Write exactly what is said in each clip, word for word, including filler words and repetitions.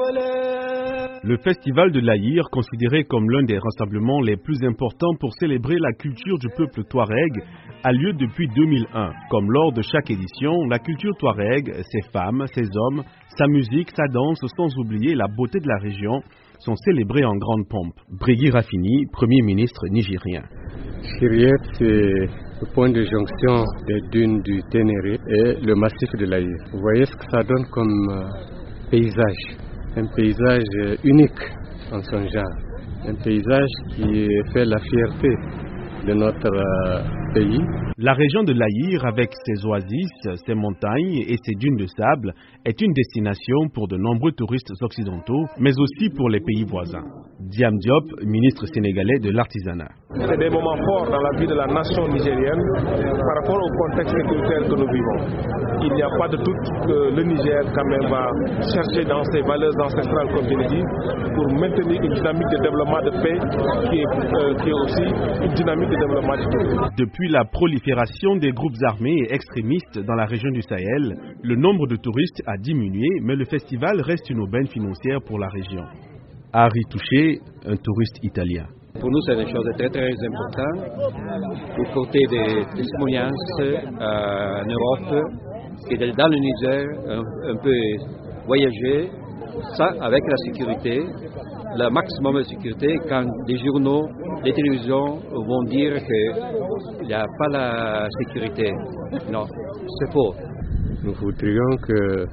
Le festival de l'Aïr, considéré comme l'un des rassemblements les plus importants pour célébrer la culture du peuple touareg, a lieu depuis deux mille un. Comme lors de chaque édition, la culture touareg, ses femmes, ses hommes, sa musique, sa danse, sans oublier la beauté de la région, sont célébrés en grande pompe. Brigui Rafini, Premier ministre nigérien. Chiriet, c'est le point de jonction des dunes du Ténéré et le massif de l'Aïr. Vous voyez ce que ça donne comme euh, paysage. Un paysage unique en son genre. Un paysage qui fait la fierté de notre euh, pays. La région de l'Aïr, avec ses oasis, ses montagnes et ses dunes de sable, est une destination pour de nombreux touristes occidentaux, mais aussi pour les pays voisins. Diam Diop, ministre sénégalais de l'artisanat. C'est des moments forts dans la vie de la nation nigérienne par rapport au contexte sécuritaire que nous vivons. Il n'y a pas de doute que le Niger quand même va chercher dans ses valeurs ancestrales, comme je l'ai dit, pour maintenir une dynamique de développement de paix qui est, euh, qui est aussi une dynamique de développement du tourisme. Depuis la prolifération des groupes armés et extrémistes dans la région du Sahel, le nombre de touristes a diminué, mais le festival reste une aubaine financière pour la région. Harry Touché, un touriste italien. Pour nous, c'est une chose très très importante. Pour côté des témoignages euh, en Europe, et dans le Niger, un, un peu voyager, ça avec la sécurité, le maximum de sécurité, quand les journaux, les télévisions vont dire qu'il n'y a pas la sécurité. Non, c'est faux. Nous voudrions que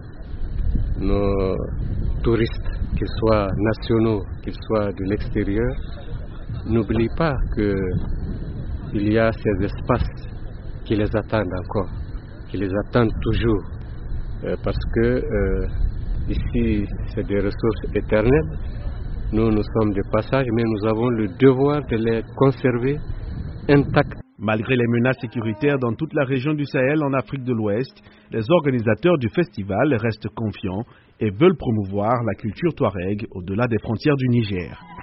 nos touristes, qu'ils soient nationaux, qu'ils soient de l'extérieur, n'oublient pas qu'il y a ces espaces qui les attendent encore, qui les attendent toujours, euh, parce que euh, ici c'est des ressources éternelles. Nous, nous sommes de passage, mais nous avons le devoir de les conserver intacts. Malgré les menaces sécuritaires dans toute la région du Sahel en Afrique de l'Ouest, les organisateurs du festival restent confiants et veulent promouvoir la culture touareg au-delà des frontières du Niger.